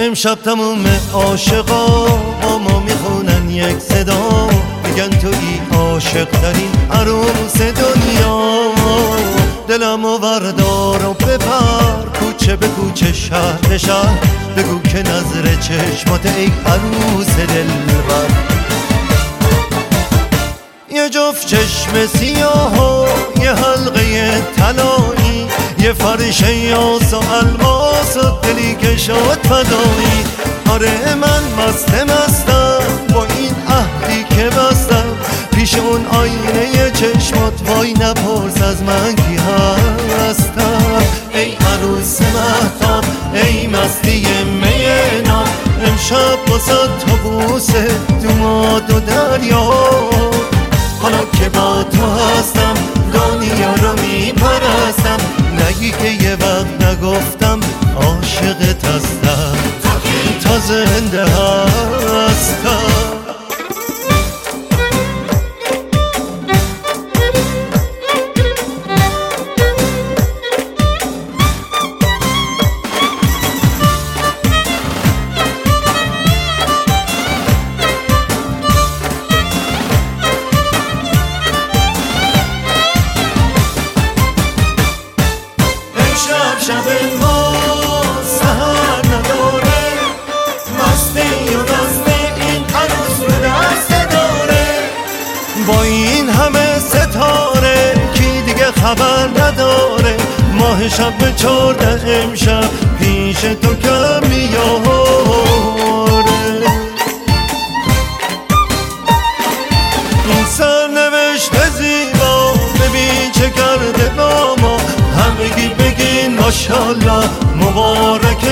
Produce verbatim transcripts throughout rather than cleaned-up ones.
امشب تموم عاشقا با ما میخونن یک صدا، میگن تویی عاشق ترین عروس دنیا. دلمو وردار و ببر کوچه به کوچه شهر به شهر، بگو که نظر چشمات ای عروس دلبر. یه جفت چشم سیاه و یه حلقه طلایی، یه فرش یاس و الماس و دلی که شد فدایی. آره من مست مستم با این عهدی که بستم، پیش اون آینه چشمات وای نپرس از من کی هستم. ای عروس مهتاب ای مستی می ناب، امشب باسد طاووس دوماد و دریا. حالا که با تو هستم دنیا رو میپرستم، نگی که یه وقت نگفتم عاشقت هستم، تا زنده هستم. شب ما سهر نداره، مستی و رسته این عروس رو دست داره. با این همه ستاره کی دیگه خبر نداره، ماه شب به چارده امشب پیش تو کم میاره. این سرنوشت زیبا ببین چه کرده با ما، همگی بگین ماشاءالله مبارک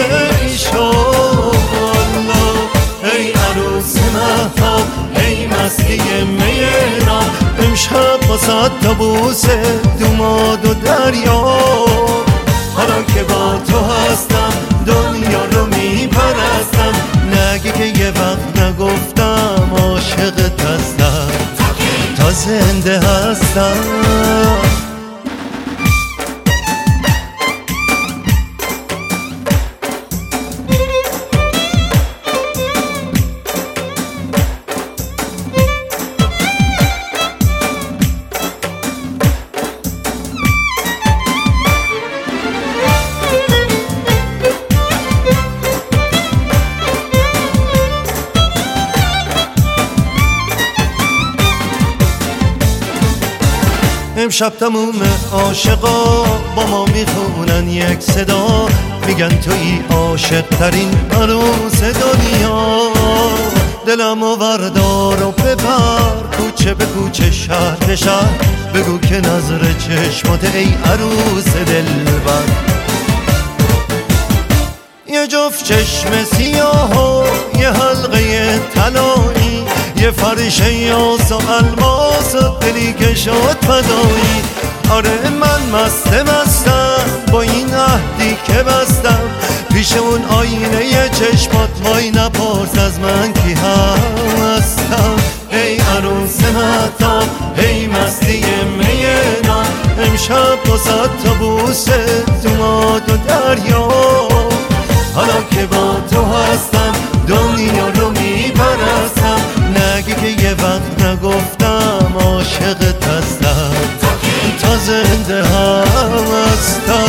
ایشالله. ای عروس مهتاب ای مستی میران، امشب باسد طاووس دوماد و دریا. حالا که با تو هستم دنیا رو میپرستم، نگی که یه وقت نگفتم عاشقت هستم، تا زنده هستم. امشب تموم عاشقا با ما میخونن یک صدا، میگن تویی عاشق ترین عروس دنیا. دلمو وردار و ببر کوچه به کوچه شهر به شهر، بگو که نظر چشمات ای عروس دلبر. یه جفت چشم سیاه و یه حلقه طلایی، یه فرش یاس و الماس و دلی که شد فدایی. آره من مست مستم با این عهدی که بستم، پیش اون آینه چشمات وای نپرس از من کی هستم. ای عروس مهتاب ای مستی مینا، امشب باسد طاووس دوماد و دریا. حالا که با تو هستم دنیا رو میپرستم، نگی که یه وقت نگفتم عاشقت هستم، تا زنده هستم.